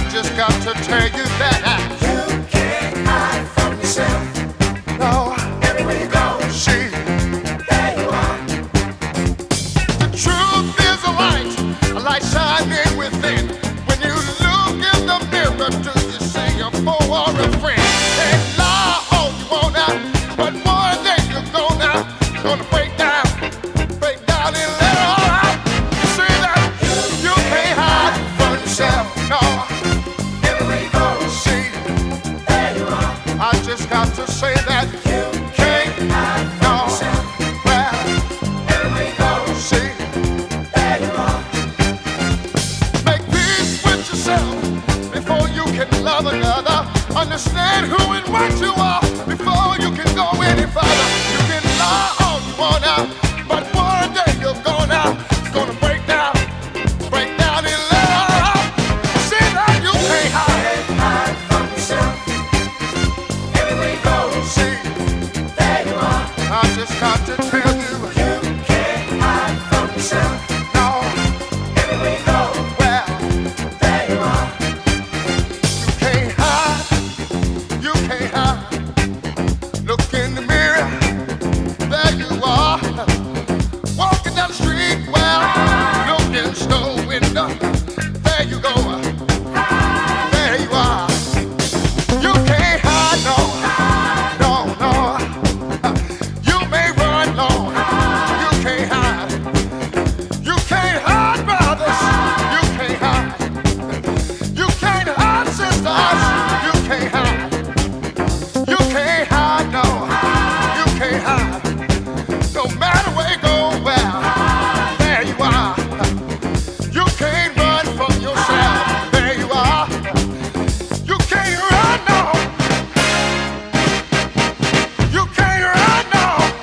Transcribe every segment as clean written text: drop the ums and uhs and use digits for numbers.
just got to tell you that You can't hide from yourself. no, Everywhere you go, see, there you are. the truth is a light shining within. When you look in the mirror, do you see a foe or a friend? And lie all you want now, but one day you're gonna break down and let it all out. You see that you can't hide from yourself, no. Everywhere you go, See, there you are. I just got to say that You can't hide from no. yourself. Well, Everywhere you go, see, there you are. make peace with yourself before you can love another. Understand who and what you are before you can go any further. You can lie all you want now, but one day you're gonna break down and let it all out. See that you can't hide. Can't hide from yourself. Everywhere you go, See, there you are. I just got to tell you, You can't hide from yourself. no, Everywhere you go, well, there you are. you can't hide, you can't hide. Look in the mirror, there you are. Walking down the street, well, look in the store window, there you go, there you are. You can't hide, no, no. You may run long, you can't hide. You can't hide, brothers, you can't hide. You can't hide, sisters, you can't hide. You can't hide, no, you can't hide. No matter where you go, well, there you are. You can't run from yourself, there you are. You can't run, no. You can't run, no.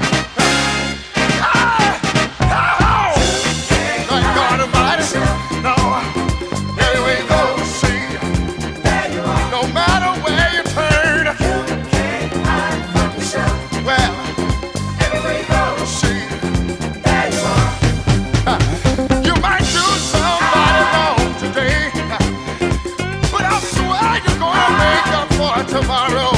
Like God Almighty, no. Anyway, go see. There you are. No matter where you turn, You can't hide from yourself. well, Everywhere you go, see. there you are. You might do somebody wrong today, but I swear you're gonna make up for it tomorrow.